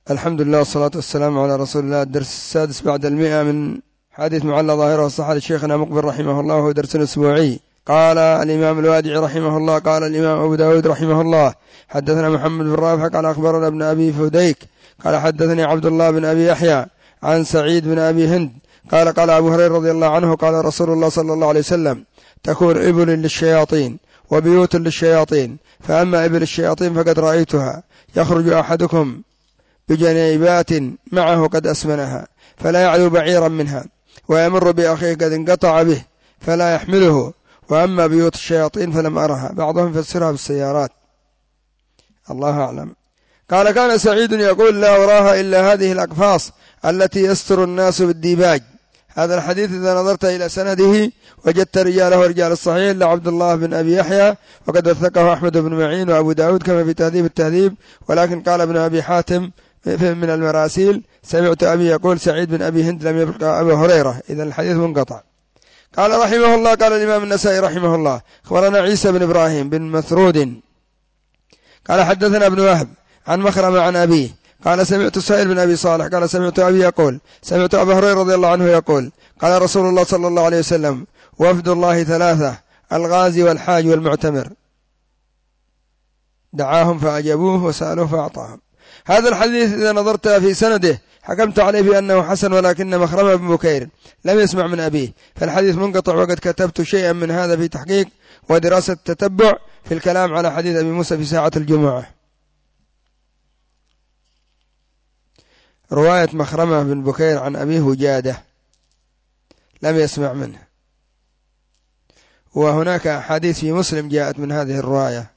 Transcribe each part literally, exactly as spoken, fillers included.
الحمد لله والصلاة والسلام على رسول الله. الدرس السادس بعد المئة من حديث معلى ظاهره الصحة لشيخنا مقبل رحمه الله، وهو درس أسبوعي. قال الإمام الوادعي رحمه الله قال الإمام أبو داود رحمه الله: حدثنا محمد بن رافع قال أخبرنا ابن أبي فديك قال حدثني عبد الله بن أبي يحيى عن سعيد بن أبي هند قال قال أبو هريرة رضي الله عنه قال رسول الله صلى الله عليه وسلم: تكون إبل للشياطين وبيوت للشياطين، فأما إبل الشياطين فقد رأيتها يخرج أحدكم بجنيبات معه قد أسمنها فلا يعلو بعيرا منها، ويمر بأخيه قد انقطع به فلا يحمله، وأما بيوت الشياطين فلم أرها. بعضهم يفسرها بالسيارات، الله أعلم. قال: كان سعيد يقول: لا أراها إلا هذه الأقفاص التي يستر الناس بالديباج. هذا الحديث إذا نظرت إلى سنده وجدت رجاله رجال الصحيح إلا عبد الله بن أبي يحيى، وقد وثقه أحمد بن معين وأبو داود كما في تهذيب التهذيب، ولكن قال ابن أبي حاتم من المراسيل: سمعت أبي يقول سعيد بن أبي هند لم يبقى أبو هريرة. إذا الحديث منقطع. قال رحمه الله: قال الإمام النسائي رحمه الله: أخبرنا عيسى بن إبراهيم بن مثرود قال حدثنا ابن وهب عن مخرمة عن أبيه قال سمعت سائل بن أبي صالح قال سمعت أبي يقول سمعت أبا هريرة رضي الله عنه يقول: قال رسول الله صلى الله عليه وسلم: وفد الله ثلاثة: الغازي والحاج والمعتمر، دعاهم فأجابوه وسألوه فأعطاهم. هذا الحديث إذا نظرت في سنده حكمت عليه بأنه حسن، ولكن مخرمة بن بكير لم يسمع من أبيه، فالحديث منقطع. وقد كتبت شيئا من هذا في تحقيق ودراسة تتبع في الكلام على حديث أبي موسى في ساعة الجمعة. رواية مخرمة بن بكير عن أبيه وجادة لم يسمع منه، وهناك أحاديث في مسلم جاءت من هذه الرواية.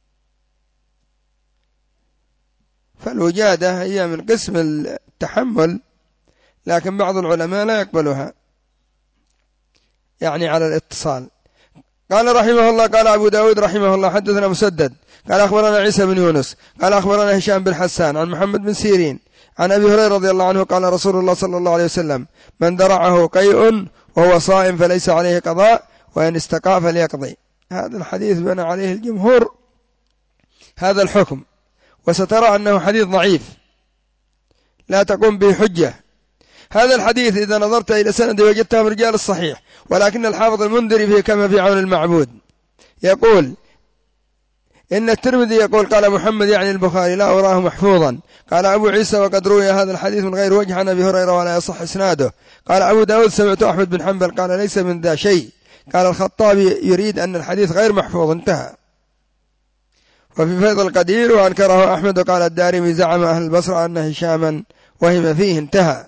فالوجادة هي من قسم التحمل، لكن بعض العلماء لا يقبلها، يعني على الاتصال. قال رحمه الله: قال أبو داود رحمه الله: حدثنا مسدد قال أخبرنا عيسى بن يونس قال أخبرنا هشام بن حسان عن محمد بن سيرين عن أبي هريرة رضي الله عنه قال رسول الله صلى الله عليه وسلم: من درعه قيء وهو صائم فليس عليه قضاء، وإن استقاء فليقضي. هذا الحديث بنى عليه الجمهور هذا الحكم، وسترى أنه حديث ضعيف لا تقوم به حجة. هذا الحديث إذا نظرت إلى سنده وجدته من رجال الصحيح، ولكن الحافظ المنذري فيه كما في عون المعبود يقول إن الترمذي يقول قال محمد يعني البخاري: لا أراه محفوظا. قال أبو عيسى: وقد روي هذا الحديث من غير وجه عن أبي هريرة ولا يصح إسناده. قال أبو داود: سمعت أحمد بن حنبل قال ليس من ذا شيء. قال الخطابي: يريد أن الحديث غير محفوظ، انتهى. وفي فيض القدير: وأنكره أحمد. وقال الدارمي: زعم أهل البصرة أن هشاما وهم فيه، انتهى.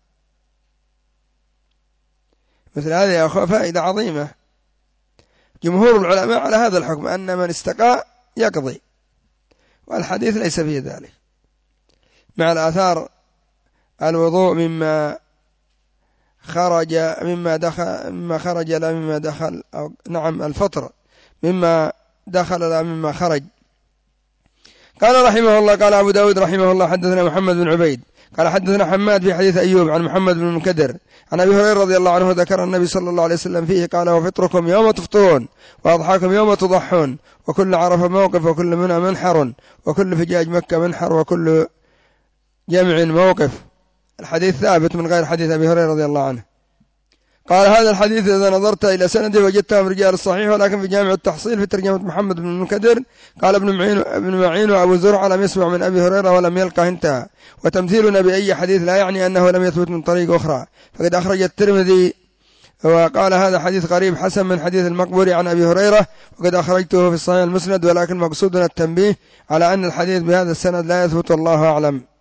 مثل هذه يا أخوة فائدة عظيمة. جمهور العلماء على هذا الحكم أن من استقاء يقضي، والحديث ليس فيه ذلك، مع الآثار الوضوء مما خرج مما دخل مما خرج لا مما دخل، أو نعم الفطر مما دخل لا مما خرج. قال رحمه الله: قال أبو داود رحمه الله: حدثنا محمد بن عبيد قال حدثنا حماد في حديث أيوب عن محمد بن المنكدر عن أبي هريرة رضي الله عنه ذكر النبي صلى الله عليه وسلم فيه قال: وفطركم يوم تفطرون، وأضحاكم يوم تضحون، وكل عرف موقف، وكل منى منحر، وكل فجاج مكة منحر، وكل جمع موقف. الحديث ثابت من غير حديث أبي هريرة رضي الله عنه. قال هذا الحديث إذا نظرت إلى سنده وجدته من رجال الصحيح، ولكن في جامع التحصيل في ترجمة محمد بن المنكدر قال ابن معين ابن معين وأبو زرعة لم يسمع من أبي هريرة ولم يلقه، انتهى. وتمثيلنا بأي حديث لا يعني أنه لم يثبت من طريق أخرى، فقد أخرج الترمذي وقال هذا حديث قريب حسن من حديث المقبوري عن أبي هريرة، وقد أخرجته في الصحيح المسند، ولكن مقصودنا التنبيه على أن الحديث بهذا السند لا يثبت، الله أعلم.